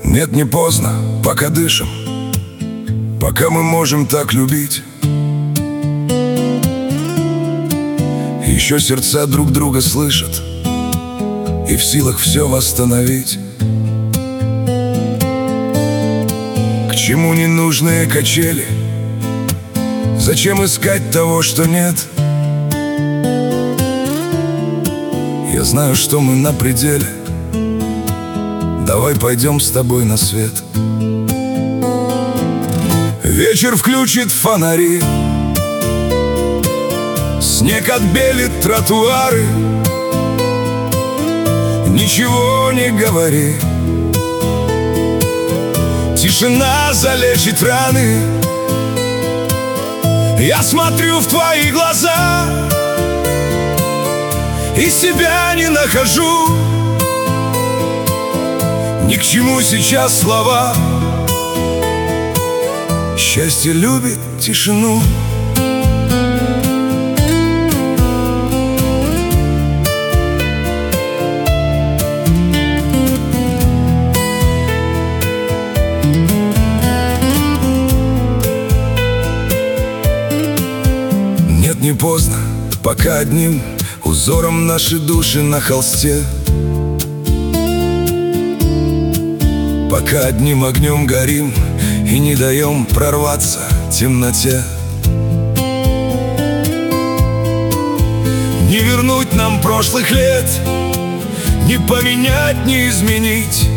Нет, не поздно, пока дышим, пока мы можем так любить. Еще сердца друг друга слышат и в силах все восстановить. К чему ненужные качели? Зачем искать того, что нет? Я знаю, что мы на пределе. Давай пойдем с тобой на свет. Вечер включит фонари, снег отбелит тротуары. Ничего не говори, тишина залечит раны. Я смотрю в твои глаза и себя не нахожу. Ни к чему сейчас слова. Счастье любит тишину. Нет, не поздно, пока одним узором наши души на холсте, пока одним огнем горим и не даем прорваться темноте. Не вернуть нам прошлых лет, не поменять, не изменить.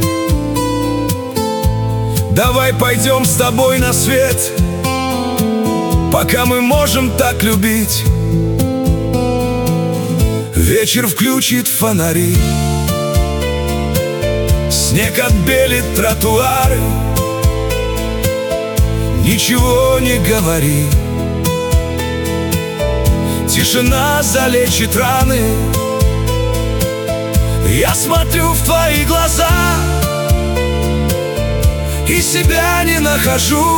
Давай пойдем с тобой на свет, пока мы можем так любить. Вечер включит фонари, снег отбелит тротуары. Ничего не говори, тишина залечит раны. Я смотрю в твои глаза и себя не нахожу.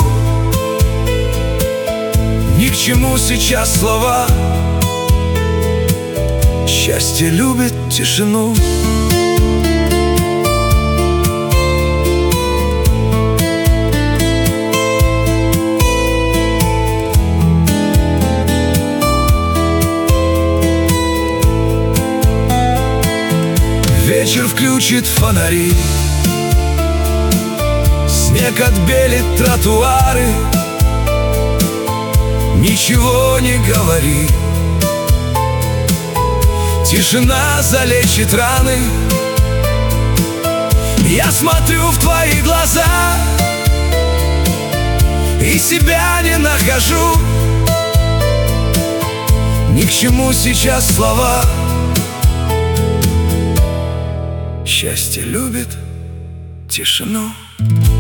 Ни к чему сейчас слова. Счастье любит тишину. Вечер включит фонари, снег отбелит тротуары. Ничего не говори, тишина залечит раны. Я смотрю в твои глаза и себя не нахожу. Ни к чему сейчас слова. Счастье любит тишину.